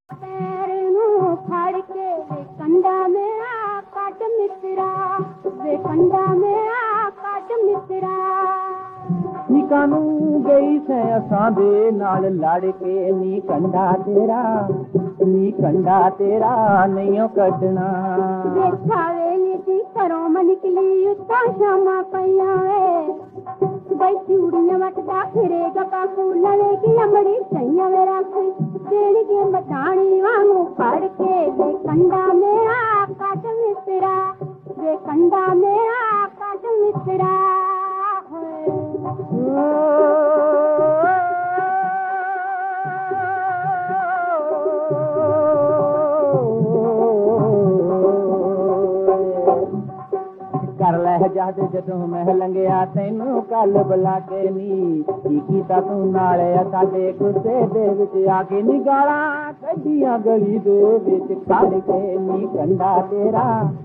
पैर नूं फड़ के वे कंडा मेरा कट मित्रा, वे कंडा मेरा कट मित्रा। नी कानू गई से असां दे नाल लड़ के, नी कंडा तेरा नहीं कटना। देखा वेली दी घरों मैं निकली उत्ता शामा पईयां वे, बई चूड़ियां वटदा फिरेगा काकू लवेगी अमड़ी सैया वे रख देनी के मटाणी वांगू फड़ के वे कंडा मेरा कट मित्रा, वे कंडा मेरा कट मित्रा। कर लै जद जदों मैं लंघिया तैनू कल बुला के, नी की कीता तू नाले साडे गुस्से दे विच आके, नी गालां कड्डियां गली दे विच खड़ के, नी कंडा तेरा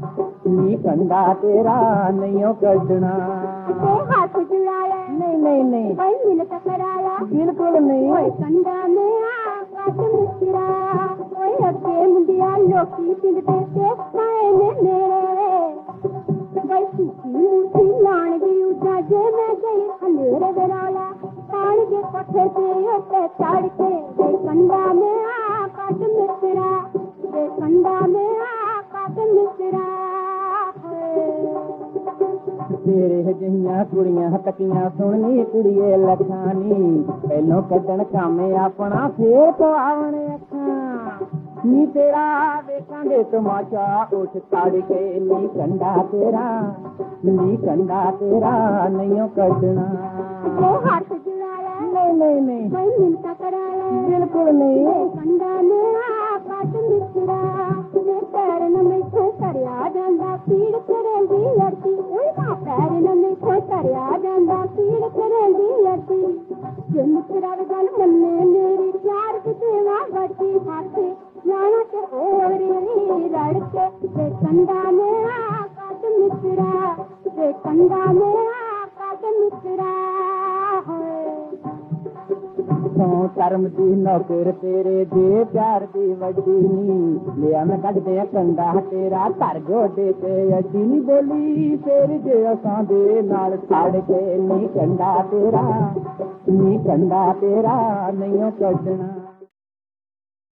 नहीं कड्डना। हाथ जुड़ाया नहीं भाई मिल टकराया बिल्कुल नहीं। कंडा मेरा कट मित्रा, अगे मुंडिया लोकी पिंडते ते पाए ने मेरे, बई सुखी मूर्ति लाण दी उजा जे मैं गई खलेरे बेराला, पान के पत्थे ते उत्ते चढ़ के वे कंडा मेरा कट मित्रा, वे कंडा मेरा कट मित्रा। तेरे जिहियां कुड़ियां तकियां सुननी कुड़िए लखानी, पहलों कड्डण कामे अपना फेर पवावणे अखां, नी तेरा वेखांगे तमाशा उठ तड़ के, नी कंडा तेरा नहीं कड्डना। हाथ जुड़ाया नहीं भाई मिल टकराया बिल्कुल नहीं। कंडा मेरा कट मित्रा, वे पैर न मैथों धरिया जांदा पीड़ करेंदी लड़ती, पैर न मैथों धरिया जांदा पीड़ करेंदी लड़ती, जे मित्रा दी गल मन्ने मेरी प्यार दी देवा बड़ी हाथ जाना ते होर नी रड़ के, वे कंडा मेरा कट मित्रा, वे कंडा मेरा कट मित्रा। सौ कर्म दी नौकर तेरे जे प्यार दी वड्डी नी, लिया मैं कट दे कंडा तेरा घर गोडे ते अड्डी, नी बोली फेर जे असां दे नाल छड़ के, नी कंडा तेरा नहीं कड्डना।